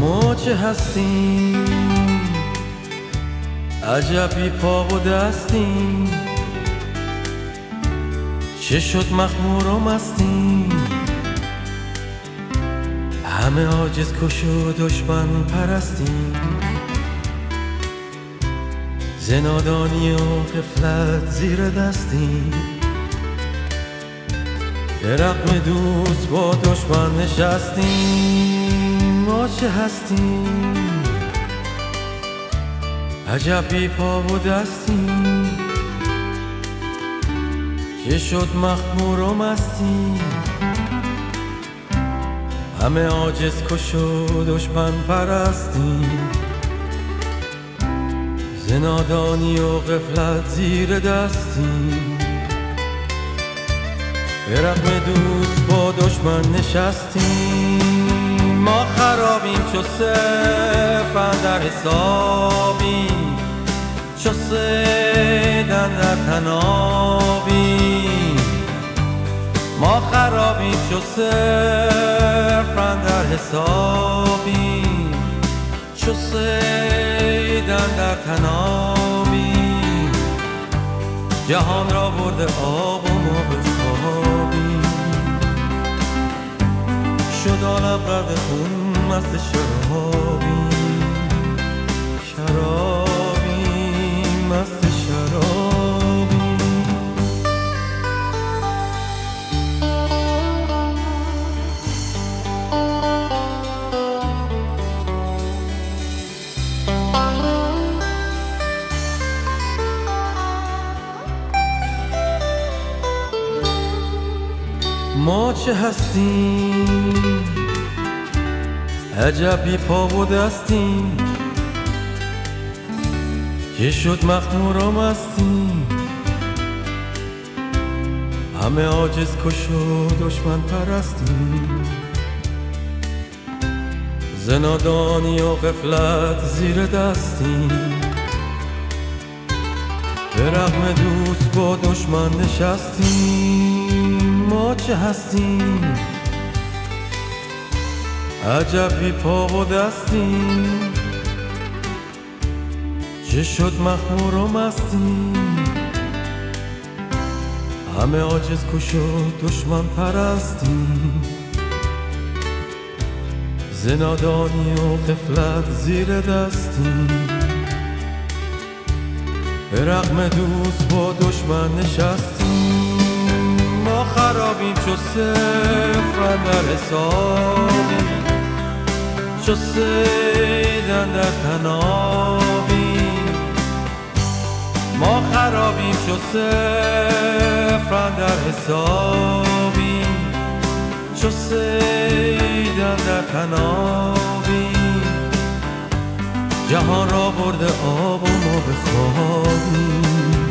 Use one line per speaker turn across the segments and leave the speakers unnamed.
ما چه هستیم عجب بی پا و دستیم، چه شد مخمور و مستیم، همه عاجز کش و دشمن پرستیم، ز نادانی و غفلت زیر دستیم، به رغم دوست با دشمن نشستیم. ما چه هستیم عجب بی پا و دستیم، چه شد مخمور و مستیم، همه عاجز کش و دشمن پرستیم، ز نادانی و غفلت زیر دستیم، به رغم دوست با دشمن نشستیم. ما خرابیم چو صفر اندر حسابیم، چو صید اندر تنابیم. ما خرابیم چو صفر اندر حسابیم، چو صید اندر تنابیم. جهان را برده آب و ما بخوابیم، شد عالم غرق خون مست شرابیم، شرابیم مست شرابیم. ما چه هستیم عجب بی پا و دستیم، که شد مخمور و مستیم، همه عاجز کش و دشمن پرستیم، ز نادانی و غفلت زیر دستیم، به رغم دوست با دشمن نشستیم. ما چه هستیم عجب بی پا و دستیم، چه شد مخمور و مستیم، همه عاجز کش و دشمن پرستیم، ز نادانی و غفلت زیر دستیم، به رغم دوست با دشمن نشستیم. ما خرابیم چو صفر اندر حسابیم، چو صید اندر تنابیم. ما خرابیم چو صفر اندر حسابیم، چو صید اندر تنابیم. جهان را برده آب و ما بخوابیم،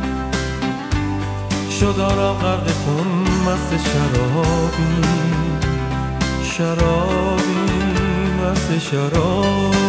شد عالم غرق خون مست شرابیم، شرابیم مست شرابیم.